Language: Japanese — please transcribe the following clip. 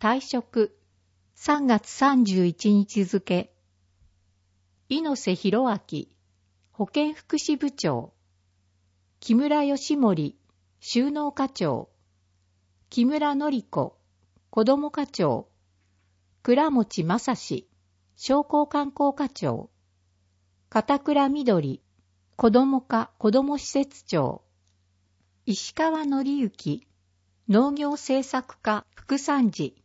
退職。3月31日付。猪瀬博明、保健福祉部長。木村義盛、収納課長。木村典子、子ども課長。倉持正史、商工観光課長。片倉みどり、子ども課子ども施設長。石川則之、農業政策課副参事。